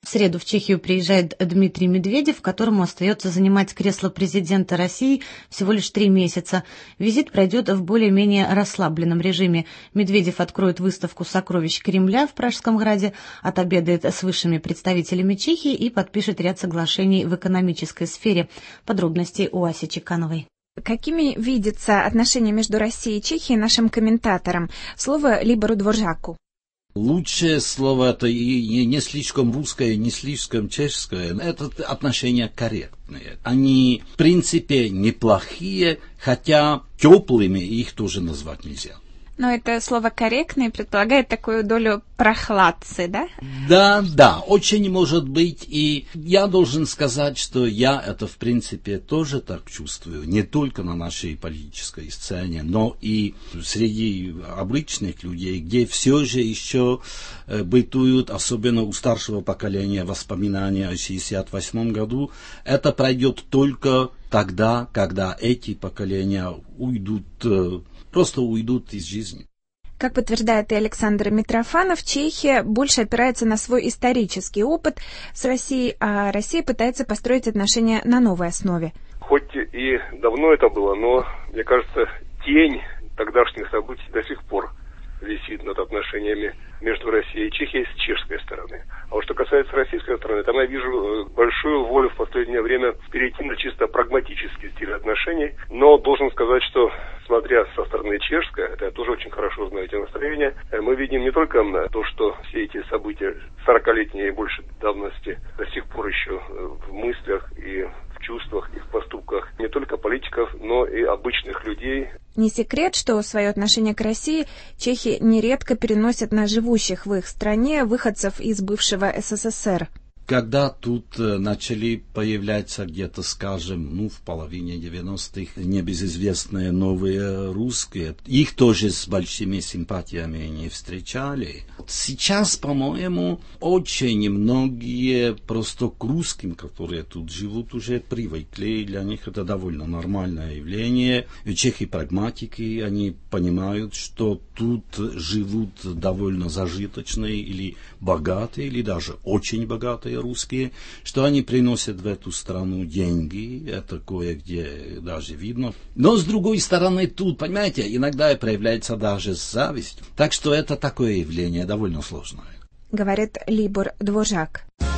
В среду в Чехию приезжает Дмитрий Медведев, которому остается занимать кресло президента России всего лишь 3 месяца. Визит пройдет в более-менее расслабленном режиме. Медведев откроет выставку сокровищ Кремля в Пражском граде, отобедает с высшими представителями Чехии и подпишет ряд соглашений в экономической сфере. Подробности у Аси Чекановой. Какими видятся отношения между Россией и Чехией нашим комментаторам? Слово Либору Дворжаку. Лучшее слово это и не слишком русское, не слишком чешское. Это отношения корректные. Они в принципе неплохие, хотя теплыми их тоже назвать нельзя. Но это слово «корректный» предполагает такую долю прохладцы, да? Да, очень может быть. И я должен сказать, что я это в принципе тоже так чувствую. Не только на нашей политической сцене, но и среди обычных людей, где все же еще бытуют, особенно у старшего поколения, воспоминания о 1968 году. Это пройдет только тогда, когда эти поколения просто уйдут из жизни. Как подтверждает и Александр Митрофанов, Чехия больше опирается на свой исторический опыт с Россией, а Россия пытается построить отношения на новой основе. Хоть и давно это было, но, мне кажется, тень тогдашних событий до сих пор висит над отношениями между Россией и Чехией с чешской стороны. А вот что касается российской стороны, там я вижу большую волю в последнее время перейти на чисто прагматический стиль отношений. Но должен сказать, что смотря со стороны чешской, это я тоже очень хорошо знаю эти настроения, мы видим не только то, что все эти события 40-летней и больше давности до сих пор еще в мыслях и в чувствах и в поступках не только политиков, но и обычных людей. Не секрет, что свое отношение к России чехи нередко переносят на живущих в их стране выходцев из бывшего СССР. Когда тут начали появляться где-то, скажем, в половине 90-х небезызвестные новые русские, их тоже с большими симпатиями не встречали. Сейчас, по-моему, очень многие просто к русским, которые тут живут, уже привыкли. Для них это довольно нормальное явление. И чехи прагматики, они понимают, что тут живут довольно зажиточные или богатые, или даже очень богатые русские, что они приносят в эту страну деньги, это кое-где даже видно. Но с другой стороны тут, понимаете, иногда проявляется даже зависть. Так что это такое явление довольно сложное. Говорит Либор Дворжак.